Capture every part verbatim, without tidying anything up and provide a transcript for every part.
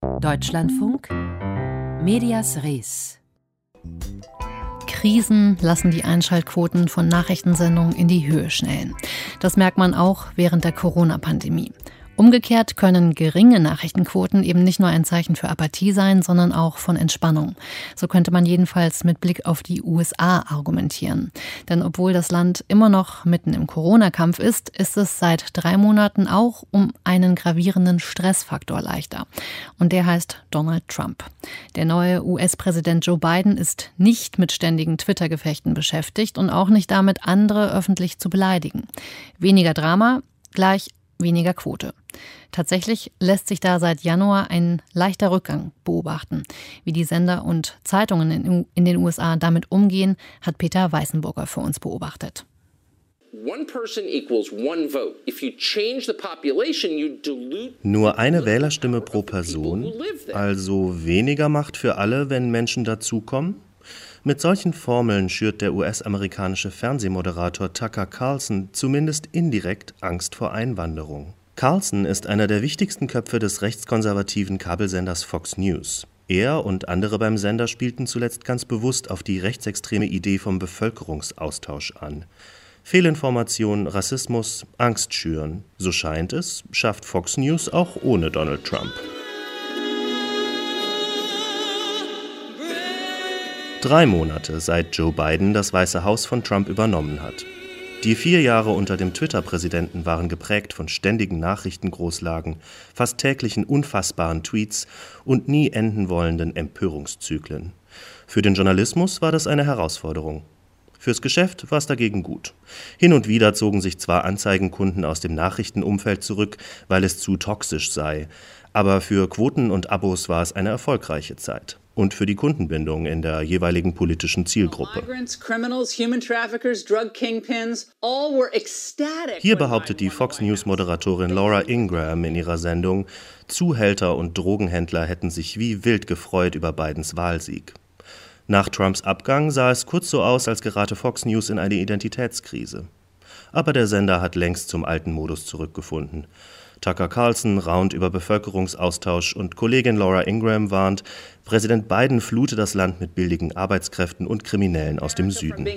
Deutschlandfunk Medias Res. Krisen lassen die Einschaltquoten von Nachrichtensendungen in die Höhe schnellen. Das merkt man auch während der Corona-Pandemie. Umgekehrt können geringe Nachrichtenquoten eben nicht nur ein Zeichen für Apathie sein, sondern auch von Entspannung. So könnte man jedenfalls mit Blick auf die U S A argumentieren. Denn obwohl das Land immer noch mitten im Corona-Kampf ist, ist es seit drei Monaten auch um einen gravierenden Stressfaktor leichter. Und der heißt Donald Trump. Der neue U S-Präsident Joe Biden ist nicht mit ständigen Twitter-Gefechten beschäftigt und auch nicht damit, andere öffentlich zu beleidigen. Weniger Drama, gleich weniger Quote. Tatsächlich lässt sich da seit Januar ein leichter Rückgang beobachten. Wie die Sender und Zeitungen in den U S A damit umgehen, hat Peter Weißenburger für uns beobachtet. Nur eine Wählerstimme pro Person, also weniger Macht für alle, wenn Menschen dazukommen? Mit solchen Formeln schürt der U S-amerikanische Fernsehmoderator Tucker Carlson zumindest indirekt Angst vor Einwanderung. Carlson ist einer der wichtigsten Köpfe des rechtskonservativen Kabelsenders Fox News. Er und andere beim Sender spielten zuletzt ganz bewusst auf die rechtsextreme Idee vom Bevölkerungsaustausch an. Fehlinformation, Rassismus, Angst schüren. So scheint es, schafft Fox News auch ohne Donald Trump. Drei Monate, seit Joe Biden das Weiße Haus von Trump übernommen hat. Die vier Jahre unter dem Twitter-Präsidenten waren geprägt von ständigen Nachrichtengroßlagen, fast täglichen unfassbaren Tweets und nie enden wollenden Empörungszyklen. Für den Journalismus war das eine Herausforderung. Fürs Geschäft war es dagegen gut. Hin und wieder zogen sich zwar Anzeigenkunden aus dem Nachrichtenumfeld zurück, weil es zu toxisch sei, aber für Quoten und Abos war es eine erfolgreiche Zeit. Und für die Kundenbindung in der jeweiligen politischen Zielgruppe. Hier behauptet die Fox News-Moderatorin Laura Ingraham in ihrer Sendung, Zuhälter und Drogenhändler hätten sich wie wild gefreut über Bidens Wahlsieg. Nach Trumps Abgang sah es kurz so aus, als gerate Fox News in eine Identitätskrise. Aber der Sender hat längst zum alten Modus zurückgefunden. Tucker Carlson raunt über Bevölkerungsaustausch und Kollegin Laura Ingraham warnt, Präsident Biden flute das Land mit billigen Arbeitskräften und Kriminellen aus dem Süden.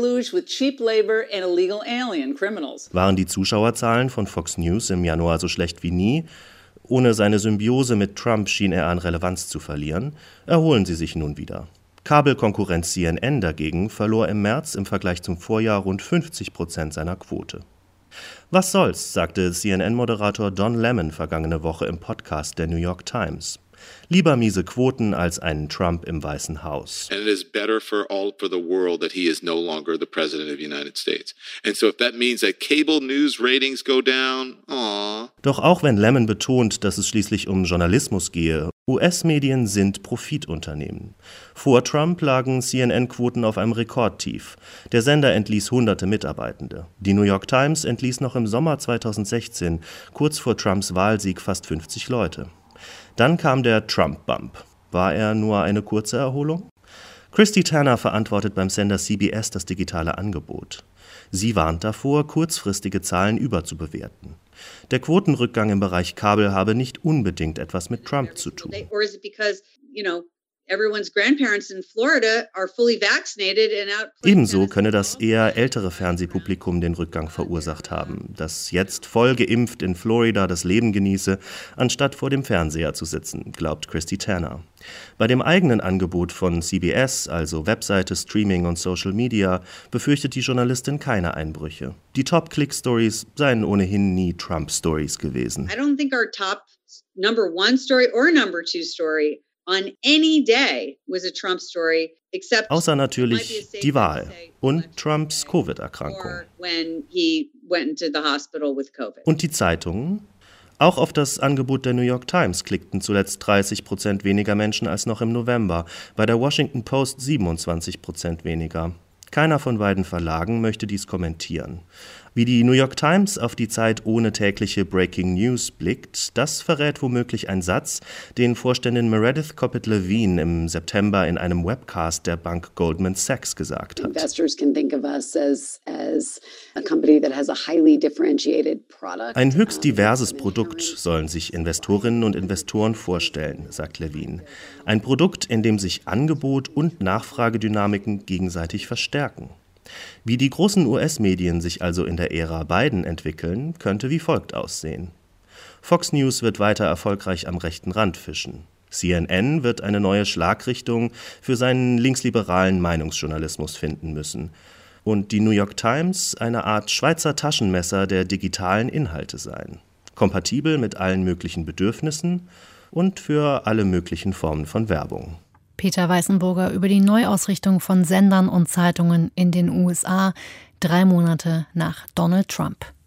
Waren die Zuschauerzahlen von Fox News im Januar so schlecht wie nie? Ohne seine Symbiose mit Trump schien er an Relevanz zu verlieren. Erholen sie sich nun wieder. Kabelkonkurrent C N N dagegen verlor im März im Vergleich zum Vorjahr rund fünfzig Prozent seiner Quote. Was soll's, sagte C N N-Moderator Don Lemon vergangene Woche im Podcast der New York Times. Lieber miese Quoten als einen Trump im Weißen Haus. And it is better for all for the world that he is no longer the president of the United States. And so if that means that cable news ratings go down, aww. Doch auch wenn Lemon betont, dass es schließlich um Journalismus gehe, U S-Medien sind Profitunternehmen. Vor Trump lagen C N N-Quoten auf einem Rekordtief. Der Sender entließ hunderte Mitarbeitende. Die New York Times entließ noch im Sommer zweitausendsechzehn, kurz vor Trumps Wahlsieg, fast fünfzig Leute. Dann kam der Trump-Bump. War er nur eine kurze Erholung? Christy Tanner verantwortet beim Sender C B S das digitale Angebot. Sie warnt davor, kurzfristige Zahlen überzubewerten. Der Quotenrückgang im Bereich Kabel habe nicht unbedingt etwas mit Trump zu tun. Ebenso könne das eher ältere Fernsehpublikum den Rückgang verursacht haben, das jetzt voll geimpft in Florida das Leben genieße, anstatt vor dem Fernseher zu sitzen, glaubt Christy Tanner. Bei dem eigenen Angebot von C B S, also Webseite, Streaming und Social Media, befürchtet die Journalistin keine Einbrüche. Die Top-Click-Stories seien ohnehin nie Trump-Stories gewesen. I don't think our top number one story or number two story on any day was a Trump story, except außer natürlich die Wahl und Trumps Covid-Erkrankung. When he went into the hospital with COVID. Und die Zeitungen? Auch auf das Angebot der New York Times klickten zuletzt dreißig Prozent weniger Menschen als noch im November, bei der Washington Post siebenundzwanzig Prozent weniger. Keiner von beiden Verlagen möchte dies kommentieren. Wie die New York Times auf die Zeit ohne tägliche Breaking News blickt, das verrät womöglich ein Satz, den Vorständin Meredith Kopit Levine im September in einem Webcast der Bank Goldman Sachs gesagt hat. Ein höchst diverses Produkt sollen sich Investorinnen und Investoren vorstellen, sagt Levine. Ein Produkt, in dem sich Angebot und Nachfragedynamiken gegenseitig verstärken. Wie die großen U S-Medien sich also in der Ära Biden entwickeln, könnte wie folgt aussehen. Fox News wird weiter erfolgreich am rechten Rand fischen. C N N wird eine neue Schlagrichtung für seinen linksliberalen Meinungsjournalismus finden müssen. Und die New York Times eine Art Schweizer Taschenmesser der digitalen Inhalte sein. Kompatibel mit allen möglichen Bedürfnissen und für alle möglichen Formen von Werbung. Peter Weißenburger über die Neuausrichtung von Sendern und Zeitungen in den U S A, drei Monate nach Donald Trump.